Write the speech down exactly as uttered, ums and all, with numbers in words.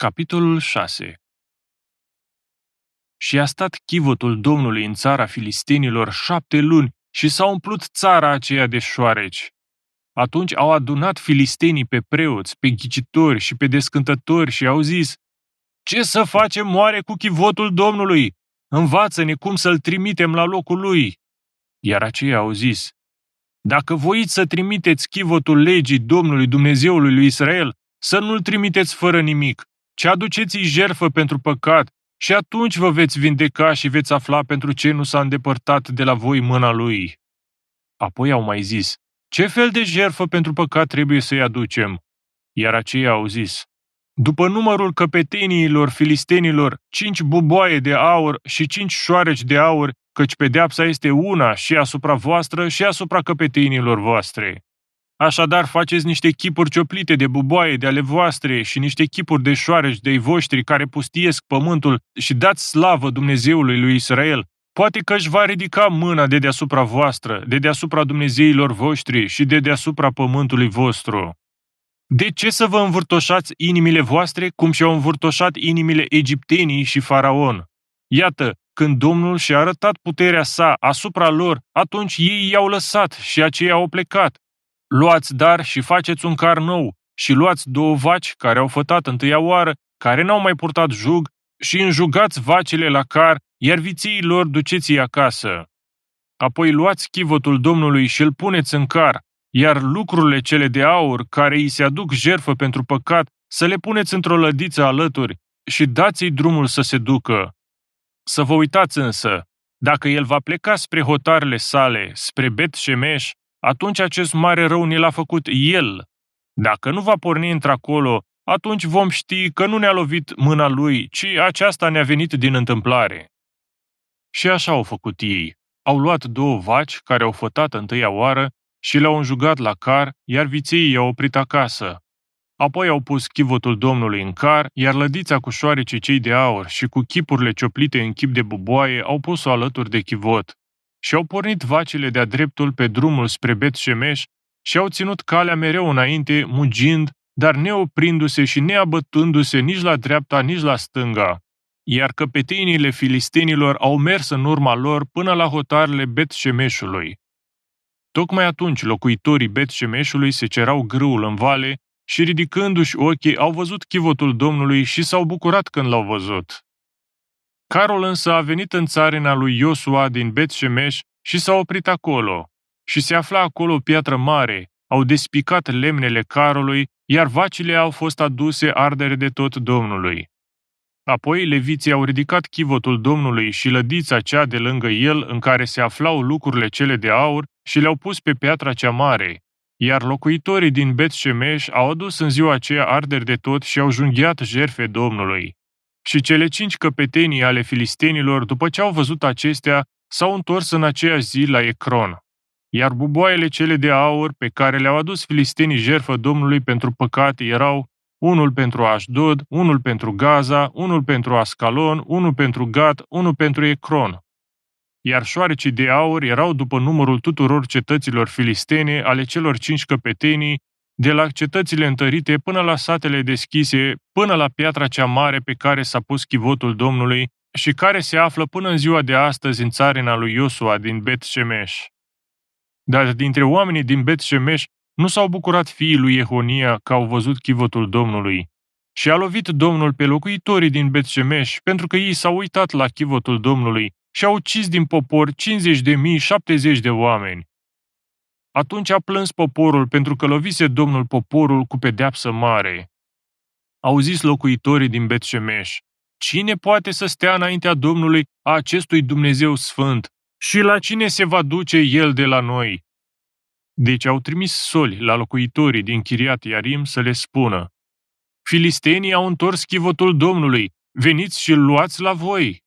Capitolul șase. Și a stat chivotul Domnului în țara filistenilor șapte luni și s-a umplut țara aceea de șoareci. Atunci au adunat filistenii pe preoți, pe ghicitori și pe descântători și au zis: „Ce să facem oare cu chivotul Domnului? Învață-ne cum să-l trimitem la locul lui." Iar aceia au zis: „Dacă voiți să trimiteți chivotul legii Domnului Dumnezeului lui Israel, să nu-l trimiteți fără nimic, ci aduceți-i jertfă pentru păcat și atunci vă veți vindeca și veți afla pentru ce nu s-a îndepărtat de la voi mâna lui." Apoi au mai zis: „Ce fel de jertfă pentru păcat trebuie să-i aducem?" Iar aceia au zis: „După numărul căpeteniilor filistenilor, cinci buboaie de aur și cinci șoareci de aur, căci pedeapsa este una și asupra voastră și asupra căpeteniilor voastre. Așadar faceți niște chipuri cioplite de buboaie de ale voastre și niște chipuri de șoareci de-ai voștri care pustiesc pământul și dați slavă Dumnezeului lui Israel. Poate că își va ridica mâna de deasupra voastră, de deasupra dumnezeilor voștri și de deasupra pământului vostru. De ce să vă învârtoșați inimile voastre cum și-au învârtoșat inimile egiptenii și faraon? Iată, când Domnul și-a arătat puterea sa asupra lor, atunci ei i-au lăsat și aceia au plecat. Luați dar și faceți un car nou și luați două vaci care au fătat întâia oară, care n-au mai purtat jug, și înjugați vacile la car, iar viței lor duceți-i acasă. Apoi luați chivotul Domnului și îl puneți în car, iar lucrurile cele de aur care îi se aduc jertfă pentru păcat să le puneți într-o lădiță alături și dați-i drumul să se ducă. Să vă uitați însă, dacă el va pleca spre hotarele sale, spre Bet-Shemesh, atunci acest mare rău ne l-a făcut el. Dacă nu va porni într-acolo, atunci vom ști că nu ne-a lovit mâna lui, ci aceasta ne-a venit din întâmplare." Și așa au făcut ei. Au luat două vaci care au fătat întâia oară și le-au înjugat la car, iar viței i-au oprit acasă. Apoi au pus chivotul Domnului în car, iar lădița cu șoarecii cei de aur și cu chipurile cioplite în chip de buboaie au pus-o alături de chivot. Și au pornit vacile de-a dreptul pe drumul spre Bet-Shemesh și au ținut calea mereu înainte, mugind, dar neoprindu-se și neabătându-se nici la dreapta, nici la stânga. Iar căpeteniile filistenilor au mers în urma lor până la hotarele Bet-Shemeshului. Tocmai atunci locuitorii Bet-Shemeshului se cerau grâul în vale și ridicându-și ochii au văzut chivotul Domnului și s-au bucurat când l-au văzut. Carul însă a venit în țarina lui Iosua din Bet-Shemesh și s-a oprit acolo. Și se afla acolo o piatră mare, au despicat lemnele carului, iar vacile au fost aduse ardere de tot Domnului. Apoi leviții au ridicat chivotul Domnului și lădița cea de lângă el în care se aflau lucrurile cele de aur și le-au pus pe piatra cea mare, iar locuitorii din Bet-Shemesh au adus în ziua aceea arderi de tot și au junghiat jertfe Domnului. Și cele cinci căpetenii ale filistenilor, după ce au văzut acestea, s-au întors în aceeași zi la Ecron. Iar buboaiele cele de aur pe care le-au adus filistenii jertfă Domnului pentru păcat erau unul pentru Așdod, unul pentru Gaza, unul pentru Ascalon, unul pentru Gat, unul pentru Ecron. Iar șoarecii de aur erau după numărul tuturor cetăților filistene ale celor cinci căpetenii, de la cetățile întărite până la satele deschise, până la piatra cea mare pe care s-a pus chivotul Domnului și care se află până în ziua de astăzi în țarina lui Iosua din Bet-Shemesh. Dar dintre oamenii din Bet-Shemesh nu s-au bucurat fiii lui Jehonia că au văzut chivotul Domnului. Și a lovit Domnul pe locuitorii din Bet-Shemesh pentru că ei s-au uitat la chivotul Domnului și au ucis din popor cincizeci de mii șaptezeci de oameni. Atunci a plâns poporul pentru că lovise Domnul poporul cu pedeapsă mare. Au zis locuitorii din Bet-Shemesh: „Cine poate să stea înaintea Domnului, a acestui Dumnezeu sfânt, și la cine se va duce el de la noi?" Deci au trimis soli la locuitorii din Chiriat Iarim să le spună: „Filistenii au întors chivotul Domnului, veniți și îl luați la voi."